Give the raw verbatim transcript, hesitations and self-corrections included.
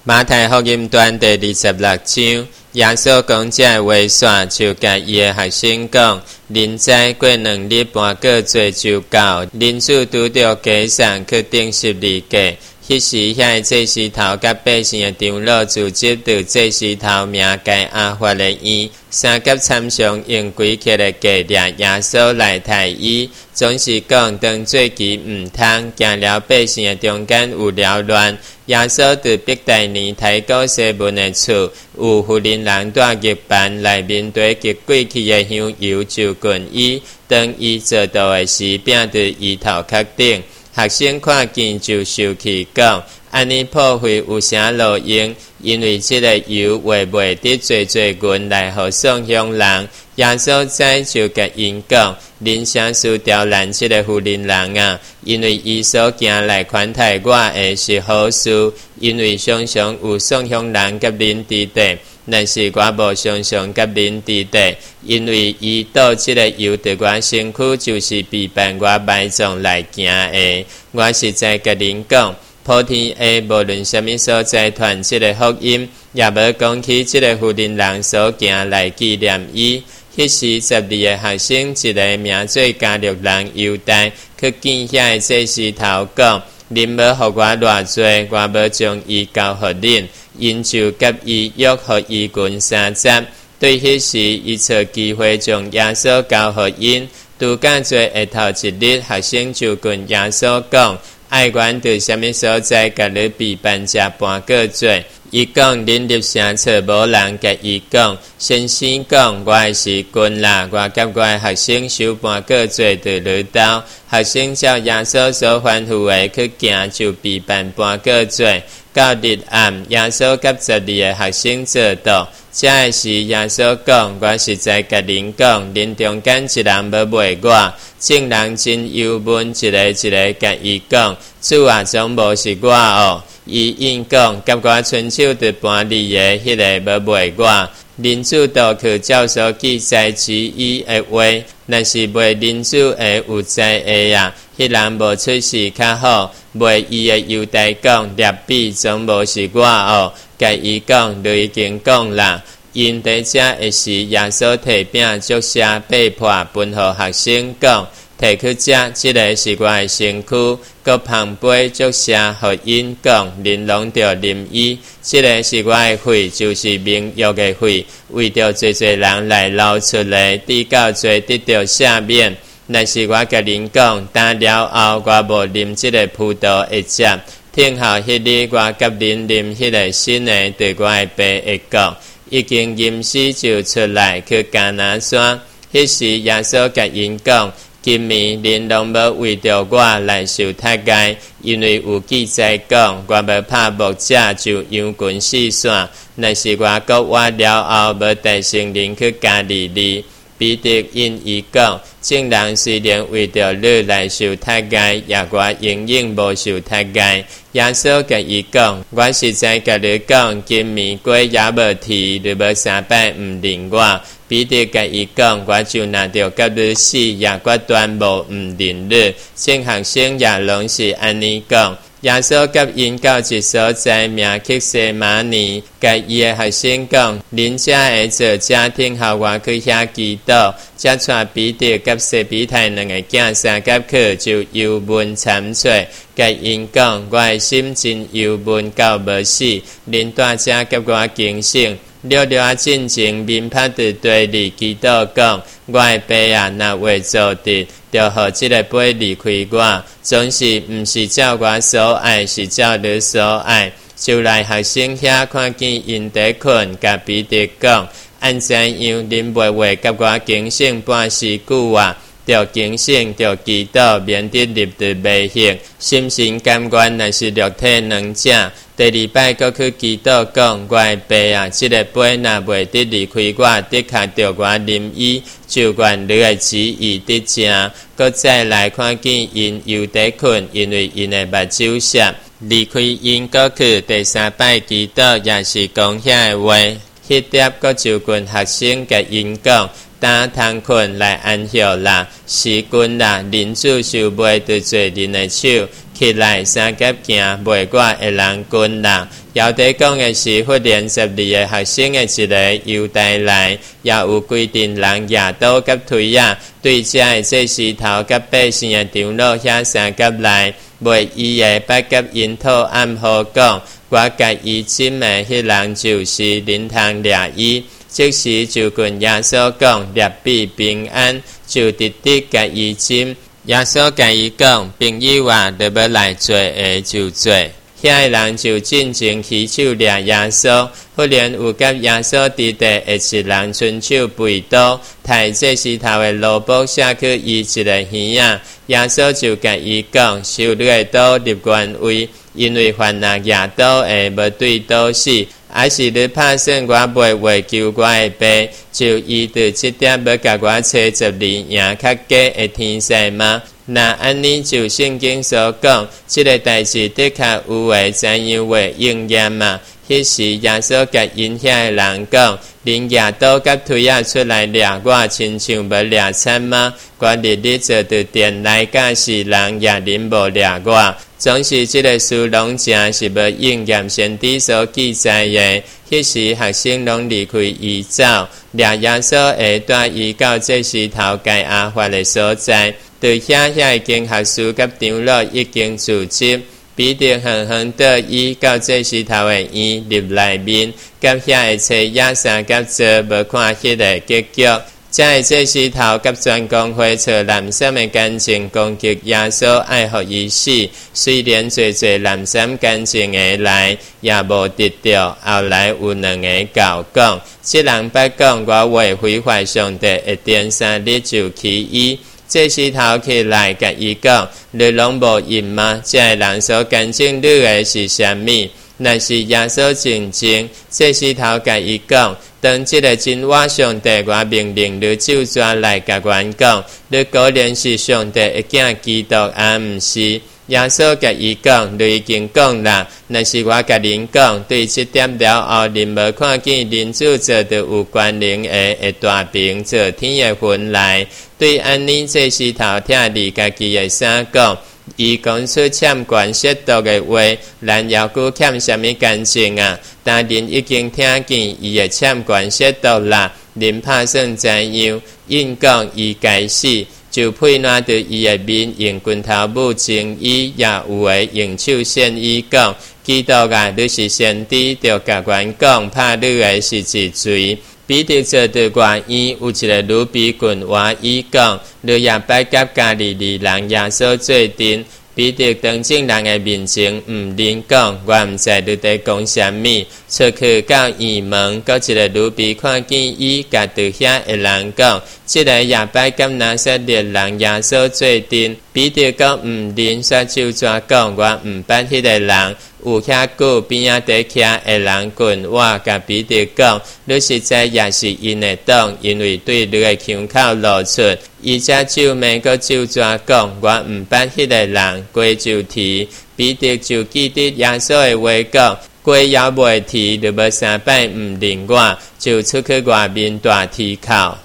马太福音段第二十六章，耶稣讲这话线，就甲伊的学生讲：恁知过两日半个做就到，恁主拄着街上去顶十字架。迄时，遐祭司头甲百姓的长老组织着祭司头名改阿法的院，三甲参详用规克的价掠耶稣来杀伊，总是讲当做其毋通，行了百姓的中间有缭乱。耶稣伫逼大年提高西门的厝，有妇人人带玉板来面对极贵气的香油就近伊，当伊做到的时，拼伫伊头壳顶。学生看见就生气讲：安尼破坏有啥路用？因为这个油会袂得做做群来互送乡人。耶稣知就甲因讲：恁啥事刁难这个妇人人啊？因为伊所行来款待我的是好事，因为常常有送乡人甲恁伫地。但是我无常常甲恁伫地，因为伊倒即个油伫我身躯，就是避办我埋葬来行的。我实在甲恁讲，普天下无论什么所在传即个福音，也无讲起即个妇人人所行来纪念伊。迄时十二个学生，一个名做加略人犹大，去见遐个祭司头讲：恁要互我偌济，我要将伊交互恁。因就甲伊约互伊群三十，对迄时伊找机会将耶稣交互因。拄甲做下头一日，学生就跟耶稣讲：爱阮伫什么所在，甲你避办这半个月。伊讲：恁入城找无人，甲伊讲：先生讲，我的时阵啦，我甲我的学生守半个月伫里头。学生照耶稣所吩咐的去行，就避办半个月。到日暗，耶稣甲十二个学生做到。这个时，耶稣讲：我实在甲恁讲，恁中间一人要卖我。众人真忧闷，一个一个甲伊讲：主啊，总无是我哦。伊应讲：甲我伸手伫搬你的，迄个要卖我。恁主倒去照所记载之伊的话，若是卖恁主的有在的啊，迄人无出事较好。卖伊的犹大讲：列比总无是我哦。甲伊讲：你已经讲啦。因在这的时，耶稣摕饼祝谢被迫分予学生讲：摕去这，这个是我的身躯。搁旁杯祝谢予因讲：恁拢着啉伊。这个是我的血，就是盟约的血，为着侪侪人来流出来，直到最得着赦免。若是我甲恁讲，打了后我无啉即个葡萄的汁，听候迄日我甲恁啉迄个新的，对我的爸会讲。已经吟诗就出来去迦拿山。迄时耶稣甲因讲：今暝恁拢要为着我来受杀害，因为有记载讲，我要拍木者就羊群四散。若是我国活了后，要带圣灵去加利利。彼得因伊讲：众人虽然为着你来受杀害，也我永远无受杀害。耶稣甲伊讲：我实在甲你讲，今暝鬼也无啼，你要三摆毋认我。彼得甲伊讲：我就拿着甲你死，也我断无毋认你。众学生也拢是安尼讲。耶稣甲因到一所在名克西马尼，甲伊的学生讲：恁遮会做家庭后我去遐祈祷。才带彼得甲西比太两个囝三甲去，就忧闷惨切。甲因讲：我的心真忧闷到无死，恁大家甲我警醒。了了进前面拍伫地里祈祷讲：我的爸啊，若会做得，就互即个杯离开我，总是毋是照我所爱，是照你所爱。就来学生遐看见因伫困，甲彼得讲：按怎样恁袂话甲我警醒半时久啊？着警醒，着祈祷，免得入伫迷惑。心神甘愿，若是肉体两者。第二摆搁去祈祷讲：我的爸啊，即、这个杯若袂得离开我，的确着我啉伊，就愿你的旨意得成。搁再来看见因又伫困，因为因的目睭涩，离开因搁去第三摆祈祷，也是讲遐的话。迄碟搁就群学生甲因讲：打通困来安歇啦，时君啦，恁主受袂得做恁的手， 起来三甲行，袂我的人群人。要得讲的是，忽然十二个学生的一个犹太来，也有规定人亚刀甲推亚，对这的这石头甲百姓的长老遐三甲来，袂伊的八甲因土暗号讲，我甲伊亲的迄人就是林通掠伊。即时就跟耶稣讲，列比平安，就直直甲伊亲。耶稣甲伊讲，朋友啊，若要来做的就做。遐个人就进前起手掠耶稣，忽然有甲耶稣伫地的一人伸手背刀，抬这石头的萝卜下去伊一个耳仔。耶稣就甲伊讲，收你的刀入原位，因为凡若举刀的，无对刀死。还是你拍算我袂为求我的爸，就依着这点要甲我找十二样较假的天使吗？那安尼就圣经所讲，这个代志的确有诶怎样会应验嘛？迄时耶稣甲因遐的人讲，恁举刀甲推啊出来掠我，亲像要掠惨吗？我日日做着殿来教示人，也恁无掠我。总是这个事拢正是要应验先知所记载的。迄时学生拢离开伊走，掠耶稣会带伊到这石头盖亚法的所在。对遐遐经学士甲长老已经聚集，彼得远远倒伊到这石头的院入内面，甲遐个找野山甲做无看迄个结局。才会这石头甲全公会找蓝闪的干净攻击耶稣，爱互伊死。虽然侪侪蓝闪干净的来，也无得到。后来有两个教讲，这人捌讲我为毁坏上帝，一定三日就起伊。这石头起来甲伊讲，你拢无印吗？这个人所干净你的是啥物？若是耶稣真正，这石头甲伊讲。当这个真话上帝，我命令你就抓来甲阮讲，你果然是上帝的囝基督，也毋是。耶稣甲伊讲，你已经讲啦，若是我甲恁讲，对这点了后，恁无看见恁主做着有关灵的会大兵做天的魂来。对安尼这石头听你家己的啥讲？伊讲出欠管亵渎的话，咱要顾欠什么干净啊？但恁已经听见伊的欠管亵渎啦，恁拍算怎样？因讲伊该死，就配拿着伊的面用拳头母情伊，也有诶用手献伊讲，基督啊，你是先知，就甲阮讲，拍你的是一罪。彼得做着外院，有一个女比棍话伊讲，你也拜甲加利利人耶稣做阵。彼得当众人的面前，毋恁讲，我毋知你在讲啥物。出去到院门，搁一个女比看见伊，甲对遐的人讲，即个也拜甲拿撒勒人耶稣做阵。彼得讲毋恁，煞就怎讲，我毋捌迄个人。有遐久边仔伫徛的人群，我甲彼得讲，你实在也是因的党，因为对你的腔口露出。伊才就骂个就怎讲，我毋捌迄个人，过就提。彼得就记得耶稣的话讲，过也袂提，你要三摆毋认我，就出去外面大啼哭。